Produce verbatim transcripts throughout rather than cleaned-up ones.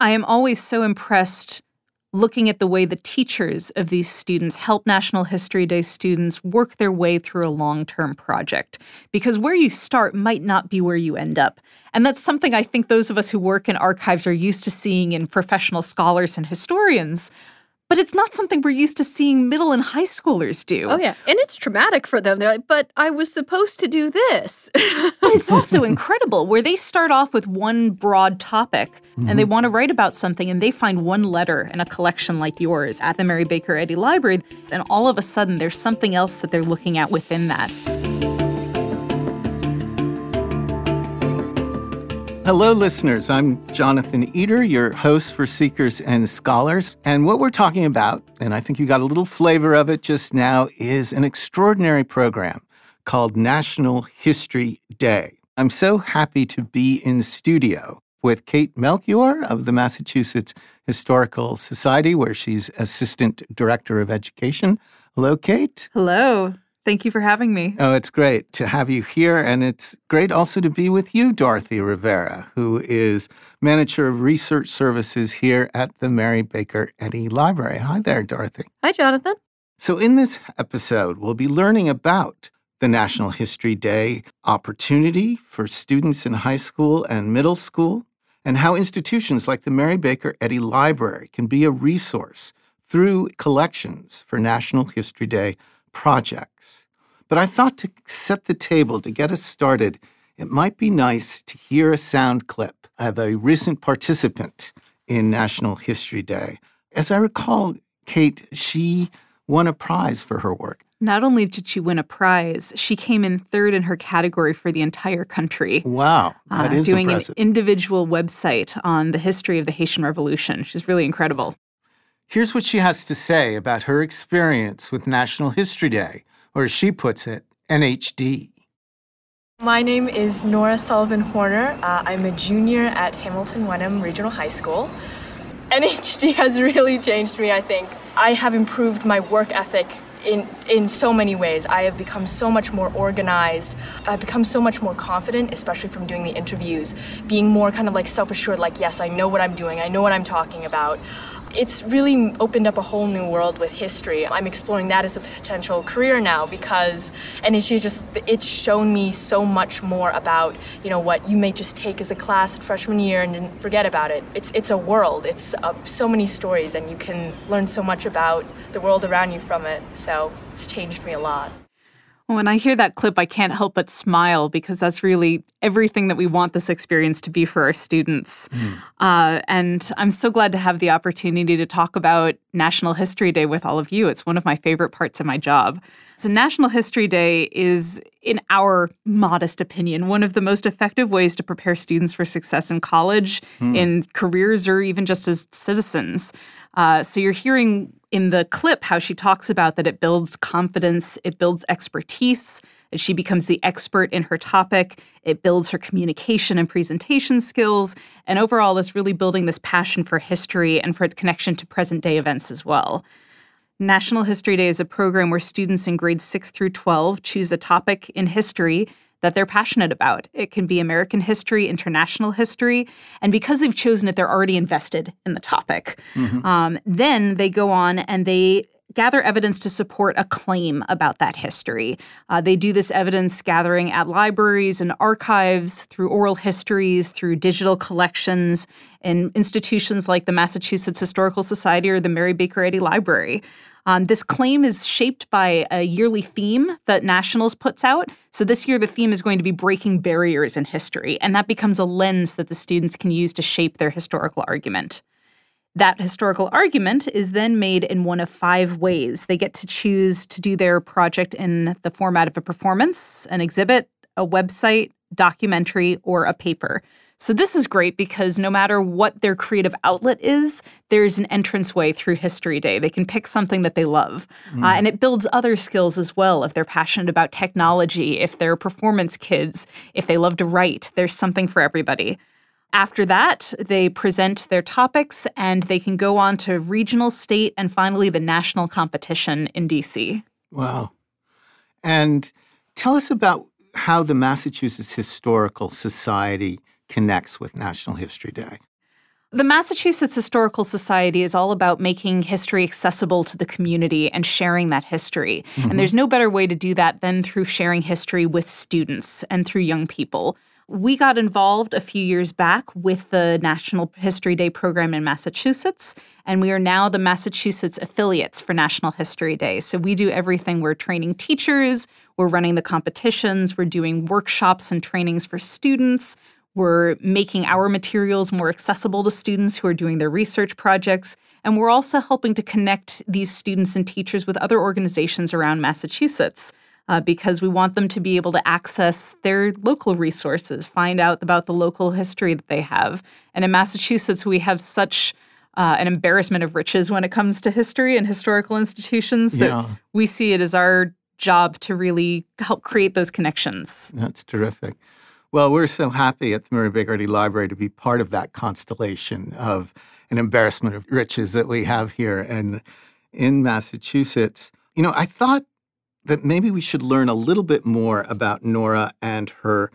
I am always so impressed looking at the way the teachers of these students help National History Day students work their way through a long-term project. Because where you start might not be where you end up. And that's something I think those of us who work in archives are used to seeing in professional scholars and historians. But it's not something we're used to seeing middle and high schoolers do. Oh, yeah. And it's traumatic for them. They're like, but I was supposed to do this. But it's also incredible where they start off with one broad topic mm-hmm. and they want to write about something and they find one letter in a collection like yours at the Mary Baker Eddy Library. And all of a sudden, there's something else that they're looking at within that. Hello, listeners. I'm Jonathan Eder, your host for Seekers and Scholars. And what we're talking about, and I think you got a little flavor of it just now, is an extraordinary program called National History Day. I'm so happy to be in studio with Kate Melchior of the Massachusetts Historical Society, where she's Assistant Director of Education. Hello, Kate. Hello. Thank you for having me. Oh, it's great to have you here. And it's great also to be with you, Dorothy Rivera, who is Manager of Research Services here at the Mary Baker Eddy Library. Hi there, Dorothy. Hi, Jonathan. So in this episode, we'll be learning about the National History Day opportunity for students in high school and middle school, and how institutions like the Mary Baker Eddy Library can be a resource through collections for National History Day projects. But I thought to set the table, to get us started, it might be nice to hear a sound clip of a recent participant in National History Day. As I recall, Kate, she won a prize for her work. Not only did she win a prize, she came in third in her category for the entire country. Wow, that uh, is doing impressive. An individual website on the history of the Haitian Revolution. She's really incredible. Here's what she has to say about her experience with National History Day, or as she puts it, N H D. My name is Nora Sullivan Horner. Uh, I'm a junior at Hamilton Wenham Regional High School. N H D has really changed me, I think. I have improved my work ethic in in so many ways. I have become so much more organized. I've become so much more confident, especially from doing the interviews, being more kind of like self-assured, like, yes, I know what I'm doing. I know what I'm talking about. It's really opened up a whole new world with history. I'm exploring that as a potential career now because, and it's just, it's shown me so much more about, you know, what you may just take as a class at freshman year and then forget about it. It's it's a world. It's uh, so many stories and you can learn so much about the world around you from it. So it's changed me a lot. When I hear that clip, I can't help but smile because that's really everything that we want this experience to be for our students. Mm. Uh, and I'm so glad to have the opportunity to talk about National History Day with all of you. It's one of my favorite parts of my job. So National History Day is, in our modest opinion, one of the most effective ways to prepare students for success in college, mm. in careers, or even just as citizens. Uh, so you're hearing in the clip how she talks about that it builds confidence, it builds expertise, that she becomes the expert in her topic, it builds her communication and presentation skills, and overall is really building this passion for history and for its connection to present-day events as well. National History Day is a program where students in grades six through twelve choose a topic in history that they're passionate about. It can be American history, international history, and because they've chosen it, they're already invested in the topic. Mm-hmm. Um, then they go on and they gather evidence to support a claim about that history. Uh, they do this evidence gathering at libraries and archives, through oral histories, through digital collections, in institutions like the Massachusetts Historical Society or the Mary Baker Eddy Library. Um, this claim is shaped by a yearly theme that Nationals puts out. So this year, the theme is going to be breaking barriers in history, and that becomes a lens that the students can use to shape their historical argument. That historical argument is then made in one of five ways. They get to choose to do their project in the format of a performance, an exhibit, a website, documentary, or a paper. So this is great because no matter what their creative outlet is, there's an entranceway through History Day. They can pick something that they love. Mm. Uh, and it builds other skills as well. If they're passionate about technology, if they're performance kids, if they love to write, there's something for everybody. After that, they present their topics and they can go on to regional, state, and finally the national competition in D C. Wow. And tell us about how the Massachusetts Historical Society connects with National History Day. The Massachusetts Historical Society is all about making history accessible to the community and sharing that history. Mm-hmm. And there's no better way to do that than through sharing history with students and through young people. We got involved a few years back with the National History Day program in Massachusetts, and we are now the Massachusetts affiliates for National History Day. So we do everything. We're training teachers, we're running the competitions, we're doing workshops and trainings for students. We're making our materials more accessible to students who are doing their research projects. And we're also helping to connect these students and teachers with other organizations around Massachusetts uh, because we want them to be able to access their local resources, find out about the local history that they have. And in Massachusetts, we have such uh, an embarrassment of riches when it comes to history and historical institutions that Yeah. we see it as our job to really help create those connections. That's terrific. Well, we're so happy at the Mary Baker Eddy Library to be part of that constellation of an embarrassment of riches that we have here and in Massachusetts. You know, I thought that maybe we should learn a little bit more about Nora and her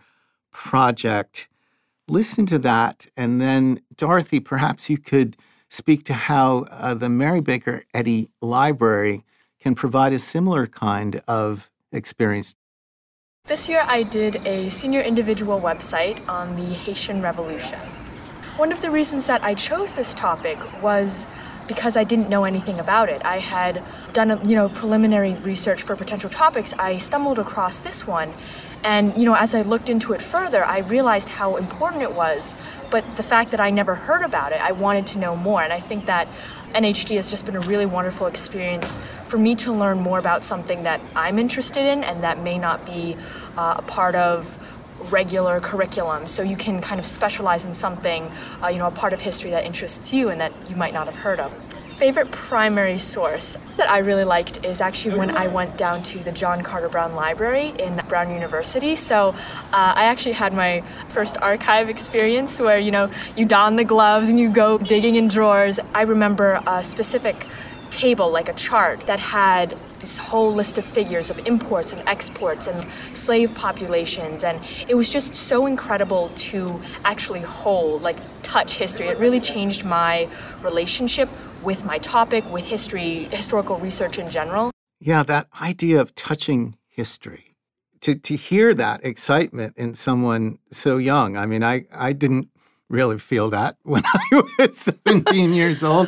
project. Listen to that, and then, Dorothy, perhaps you could speak to how uh, the Mary Baker Eddy Library can provide a similar kind of experience. This year I did a senior individual website on the Haitian Revolution. One of the reasons that I chose this topic was because I didn't know anything about it. I had done a, you know, preliminary research for potential topics. I stumbled across this one, and you know, as I looked into it further, I realized how important it was. But the fact that I never heard about it, I wanted to know more, and I think that N H D has just been a really wonderful experience for me to learn more about something that I'm interested in and that may not be uh, a part of regular curriculum. So you can kind of specialize in something, uh, you know, a part of history that interests you and that you might not have heard of. Favorite primary source that I really liked is actually when I went down to the John Carter Brown Library in Brown University. So uh, I actually had my first archive experience where, you know, you don the gloves and you go digging in drawers. I remember a specific table, like a chart, that had this whole list of figures of imports and exports and slave populations, and it was just so incredible to actually hold, like, touch history. It really changed my relationship with my topic, with history, historical research in general. Yeah, that idea of touching history. To to hear that excitement in someone so young. I mean, I, I didn't really feel that when I was seventeen years old.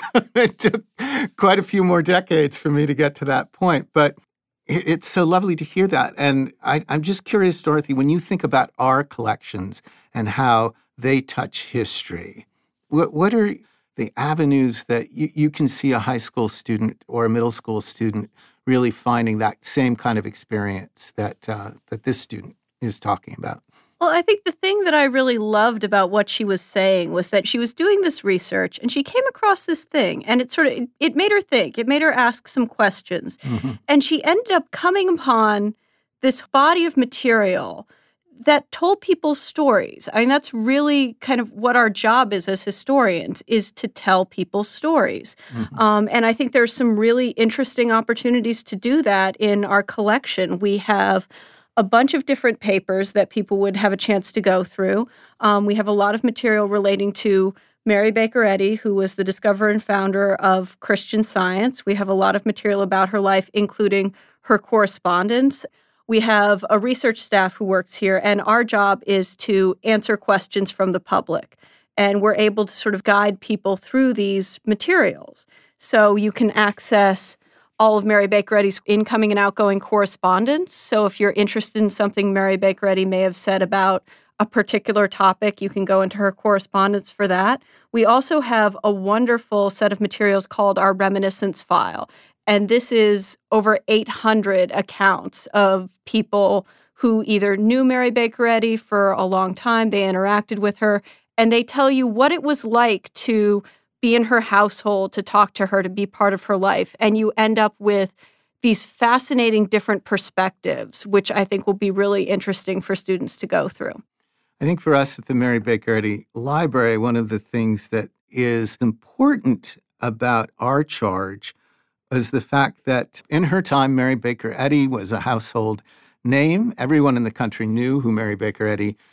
It took quite a few more decades for me to get to that point. But it, it's so lovely to hear that. And I, I'm just curious, Dorothy, when you think about our collections and how they touch history, what, what are the avenues that you, you can see a high school student or a middle school student really finding that same kind of experience that uh, that this student is talking about? Well, I think the thing that I really loved about what she was saying was that she was doing this research and she came across this thing, and it sort of, it, it made her think, it made her ask some questions. Mm-hmm. And she ended up coming upon this body of material that told people's stories. I mean, that's really kind of what our job is as historians, is to tell people's stories. Mm-hmm. Um, and I think there's some really interesting opportunities to do that in our collection. We have a bunch of different papers that people would have a chance to go through. Um, we have a lot of material relating to Mary Baker Eddy, who was the discoverer and founder of Christian Science. We have a lot of material about her life, including her correspondence. We have a research staff who works here, and our job is to answer questions from the public. And we're able to sort of guide people through these materials. So you can access all of Mary Baker Eddy's incoming and outgoing correspondence. So if you're interested in something Mary Baker Eddy may have said about a particular topic, you can go into her correspondence for that. We also have a wonderful set of materials called our Reminiscence File. And this is over eight hundred accounts of people who either knew Mary Baker Eddy for a long time, they interacted with her, and they tell you what it was like to be in her household, to talk to her, to be part of her life. And you end up with these fascinating different perspectives, which I think will be really interesting for students to go through. I think for us at the Mary Baker Eddy Library, one of the things that is important about our charge is the fact that in her time, Mary Baker Eddy was a household name. Everyone in the country knew who Mary Baker Eddy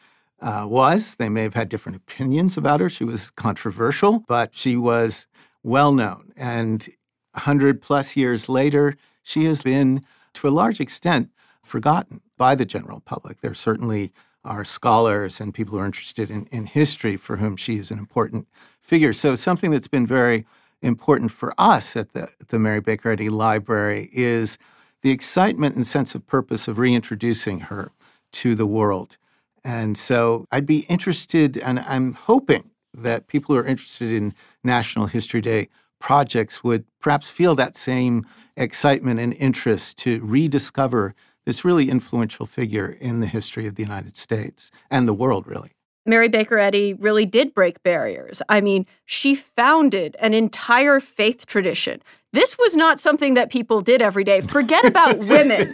uh, was. They may have had different opinions about her. She was controversial, but she was well-known. And one hundred plus years later, she has been, to a large extent, forgotten by the general public. There certainly are scholars and people who are interested in, in history for whom she is an important figure. So something that's been very important for us at the, at the Mary Baker Eddy Library is the excitement and sense of purpose of reintroducing her to the world. And so I'd be interested, and I'm hoping that people who are interested in National History Day projects would perhaps feel that same excitement and interest to rediscover this really influential figure in the history of the United States and the world, really. Mary Baker Eddy really did break barriers. I mean, she founded an entire faith tradition. This was not something that people did every day. Forget about women.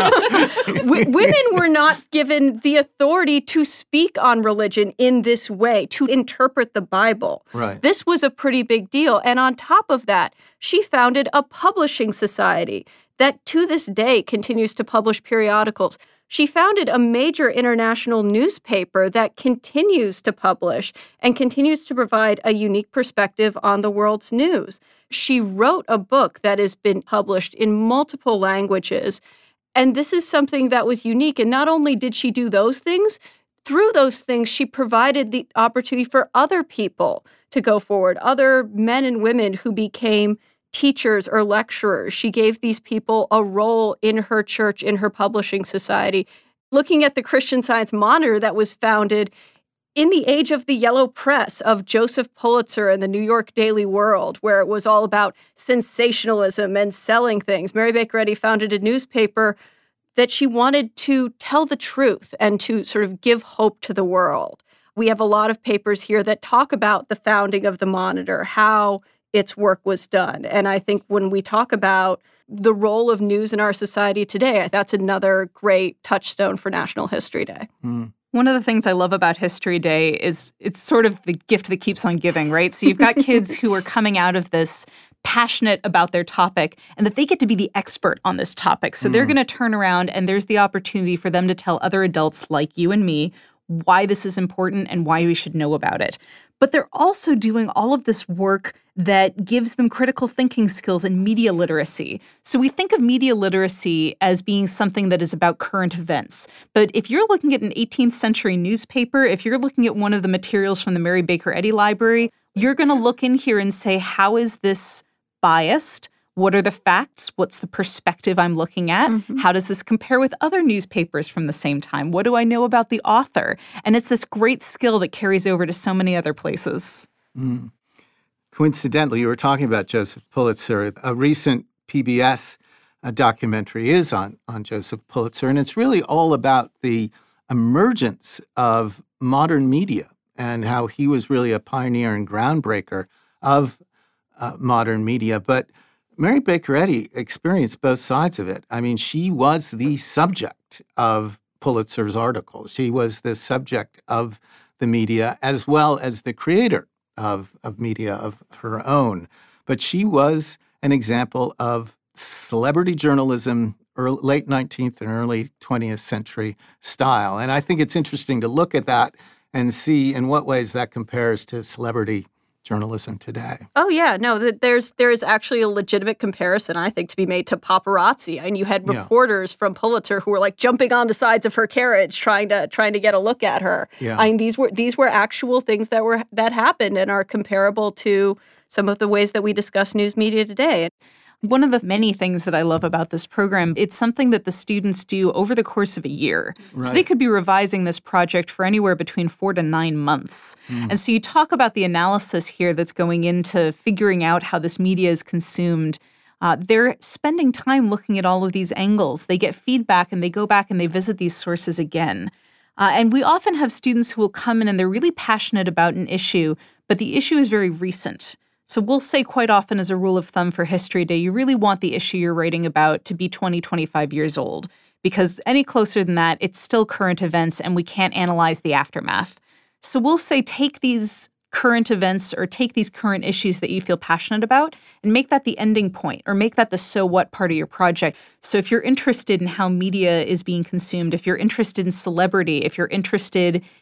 w- women were not given the authority to speak on religion in this way, to interpret the Bible. Right. This was a pretty big deal. And on top of that, she founded a publishing society that to this day continues to publish periodicals. She founded a major international newspaper that continues to publish and continues to provide a unique perspective on the world's news. She wrote a book that has been published in multiple languages. And this is something that was unique. And not only did she do those things, through those things, she provided the opportunity for other people to go forward, other men and women who became teachers or lecturers. She gave these people a role in her church, in her publishing society. Looking at the Christian Science Monitor that was founded in the age of the yellow press of Joseph Pulitzer and the New York Daily World, where it was all about sensationalism and selling things, Mary Baker Eddy founded a newspaper that she wanted to tell the truth and to sort of give hope to the world. We have a lot of papers here that talk about the founding of the Monitor, how its work was done. And I think when we talk about the role of news in our society today, that's another great touchstone for National History Day. Mm. One of the things I love about History Day is it's sort of the gift that keeps on giving, right? So you've got kids who are coming out of this passionate about their topic and that they get to be the expert on this topic. So mm. they're going to turn around and there's the opportunity for them to tell other adults like you and me why this is important and why we should know about it. But they're also doing all of this work that gives them critical thinking skills and media literacy. So we think of media literacy as being something that is about current events. But if you're looking at an eighteenth century newspaper, if you're looking at one of the materials from the Mary Baker Eddy Library, you're going to look in here and say, how is this biased? What are the facts? What's the perspective I'm looking at? Mm-hmm. How does this compare with other newspapers from the same time? What do I know about the author? And it's this great skill that carries over to so many other places. Mm. Coincidentally, you were talking about Joseph Pulitzer. A recent P B S uh, documentary is on, on Joseph Pulitzer, and it's really all about the emergence of modern media and how he was really a pioneer and groundbreaker of uh, modern media. But Mary Baker Eddy experienced both sides of it. I mean, she was the subject of Pulitzer's article. She was the subject of the media as well as the creator of, of media of her own. But she was an example of celebrity journalism, early, late nineteenth and early twentieth century style. And I think it's interesting to look at that and see in what ways that compares to celebrity journalism today. Oh, yeah. No, there's there is actually a legitimate comparison, I think, to be made to paparazzi. And you had reporters yeah. from Pulitzer who were like jumping on the sides of her carriage trying to trying to get a look at her. Yeah. I mean, these were these were actual things that were that happened and are comparable to some of the ways that we discuss news media today. One of the many things that I love about this program, it's something that the students do over the course of a year. Right. So they could be revising this project for anywhere between four to nine months. Mm. And so you talk about the analysis here that's going into figuring out how this media is consumed. Uh, they're spending time looking at all of these angles. They get feedback and they go back and they visit these sources again. Uh, and we often have students who will come in and they're really passionate about an issue, but the issue is very recent. So we'll say quite often as a rule of thumb for History Day, you really want the issue you're writing about to be twenty, twenty-five years old, because any closer than that, it's still current events and we can't analyze the aftermath. So we'll say take these current events or take these current issues that you feel passionate about and make that the ending point or make that the so what part of your project. So if you're interested in how media is being consumed, if you're interested in celebrity, if you're interested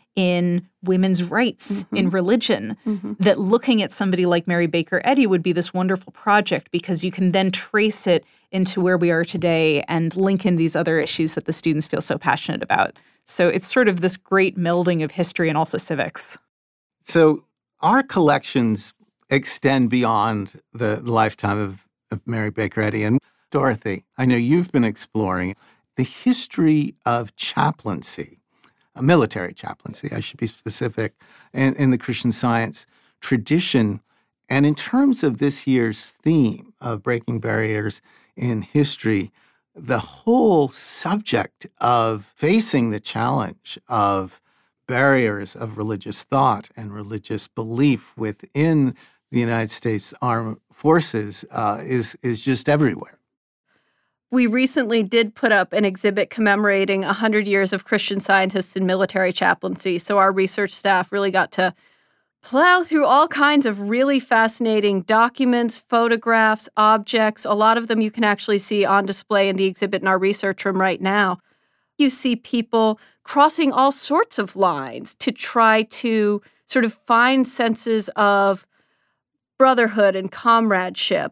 in women's rights, Mm-hmm. in religion, Mm-hmm. that looking at somebody like Mary Baker Eddy would be this wonderful project because you can then trace it into where we are today and link in these other issues that the students feel so passionate about. So it's sort of this great melding of history and also civics. So our collections extend beyond the lifetime of, of Mary Baker Eddy. And Dorothy, I know you've been exploring the history of chaplaincy, a military chaplaincy, I should be specific, in, in the Christian Science tradition. And in terms of this year's theme of breaking barriers in history, the whole subject of facing the challenge of barriers of religious thought and religious belief within the United States Armed Forces uh, is is just everywhere. We recently did put up an exhibit commemorating one hundred years of Christian Scientists in military chaplaincy. So our research staff really got to plow through all kinds of really fascinating documents, photographs, objects. A lot of them you can actually see on display in the exhibit in our research room right now. You see people crossing all sorts of lines to try to sort of find senses of brotherhood and comradeship.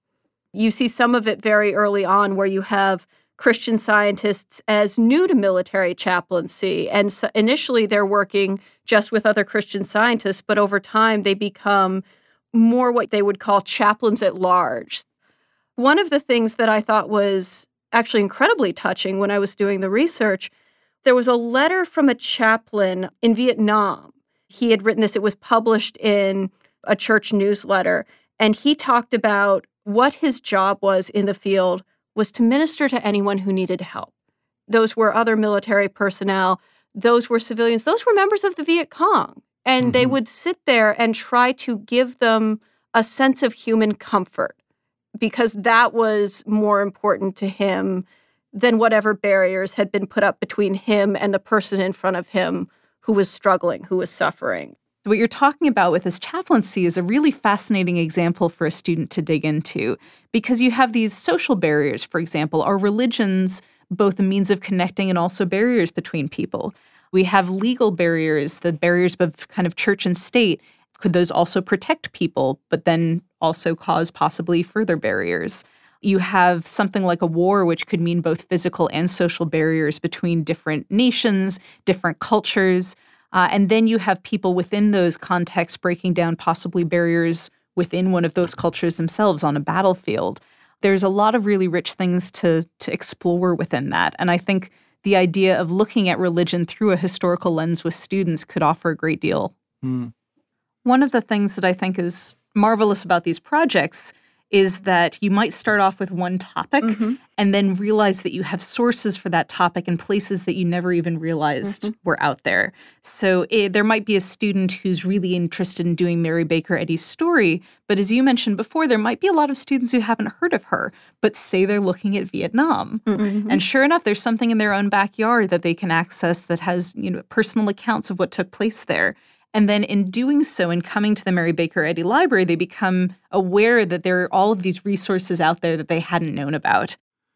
You see some of it very early on where you have Christian Scientists as new to military chaplaincy. And so initially they're working just with other Christian Scientists, but over time they become more what they would call chaplains at large. One of the things that I thought was actually incredibly touching when I was doing the research, there was a letter from a chaplain in Vietnam. He had written this. It was published in a church newsletter, and he talked about what his job was in the field was to minister to anyone who needed help. Those were other military personnel. Those were civilians. Those were members of the Viet Cong. And mm-hmm. they would sit there and try to give them a sense of human comfort because that was more important to him than whatever barriers had been put up between him and the person in front of him who was struggling, who was suffering. What you're talking about with this chaplaincy is a really fascinating example for a student to dig into because you have these social barriers, for example. Are religions both a means of connecting and also barriers between people? We have legal barriers, the barriers of kind of church and state. Could those also protect people, but then also cause possibly further barriers? You have something like a war, which could mean both physical and social barriers between different nations, different cultures. Uh, and then you have people within those contexts breaking down possibly barriers within one of those cultures themselves on a battlefield. There's a lot of really rich things to, to explore within that. And I think the idea of looking at religion through a historical lens with students could offer a great deal. Mm. One of the things that I think is marvelous about these projects is that you might start off with one topic mm-hmm. and then realize that you have sources for that topic in places that you never even realized mm-hmm. were out there. So it, there might be a student who's really interested in doing Mary Baker Eddy's story, but as you mentioned before, there might be a lot of students who haven't heard of her, but say they're looking at Vietnam. Mm-hmm. And sure enough, there's something in their own backyard that they can access that has, you know, personal accounts of what took place there. And then in doing so, in coming to the Mary Baker Eddy Library, they become aware that there are all of these resources out there that they hadn't known about.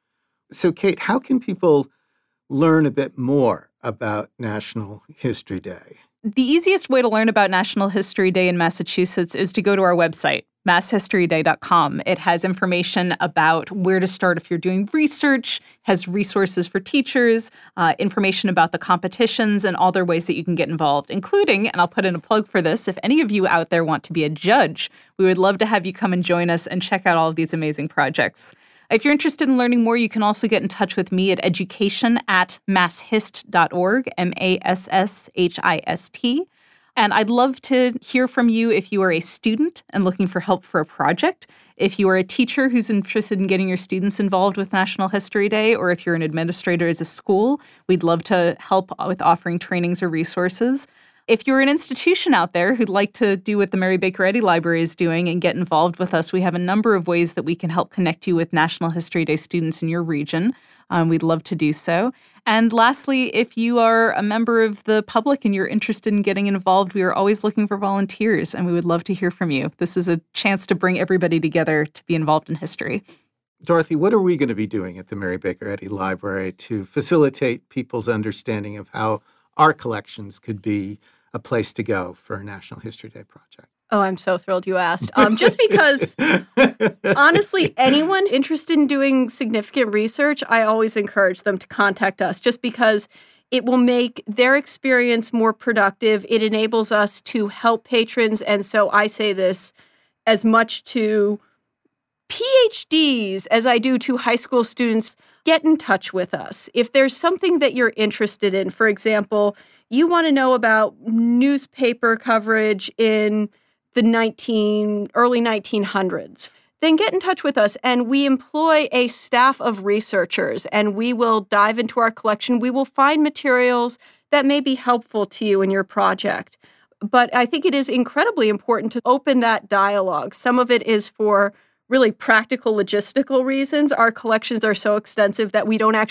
So, Kate, how can people learn a bit more about National History Day? The easiest way to learn about National History Day in Massachusetts is to go to our website, mass history day dot com. It has information about where to start if you're doing research, has resources for teachers, uh, information about the competitions, and all their ways that you can get involved, including, and I'll put in a plug for this, if any of you out there want to be a judge, we would love to have you come and join us and check out all of these amazing projects. If you're interested in learning more, you can also get in touch with me at education at masshist dot org, M A S S H I S T. And I'd love to hear from you if you are a student and looking for help for a project, if you are a teacher who's interested in getting your students involved with National History Day, or if you're an administrator as a school, we'd love to help with offering trainings or resources. If you're an institution out there who'd like to do what the Mary Baker Eddy Library is doing and get involved with us, we have a number of ways that we can help connect you with National History Day students in your region. Um, we'd love to do so. And lastly, if you are a member of the public and you're interested in getting involved, we are always looking for volunteers, and we would love to hear from you. This is a chance to bring everybody together to be involved in history. Dorothy, what are we going to be doing at the Mary Baker Eddy Library to facilitate people's understanding of how our collections could be a place to go for a National History Day project? Oh, I'm so thrilled you asked. Um, just because, honestly, anyone interested in doing significant research, I always encourage them to contact us just because it will make their experience more productive. It enables us to help patrons. And so I say this as much to P H Ds as I do to high school students. Get in touch with us. If there's something that you're interested in, for example, you want to know about newspaper coverage in the nineteen early nineteen hundreds, then get in touch with us. And we employ a staff of researchers, and we will dive into our collection. We will find materials that may be helpful to you in your project. But I think it is incredibly important to open that dialogue. Some of it is for really practical, logistical reasons. Our collections are so extensive that we don't actually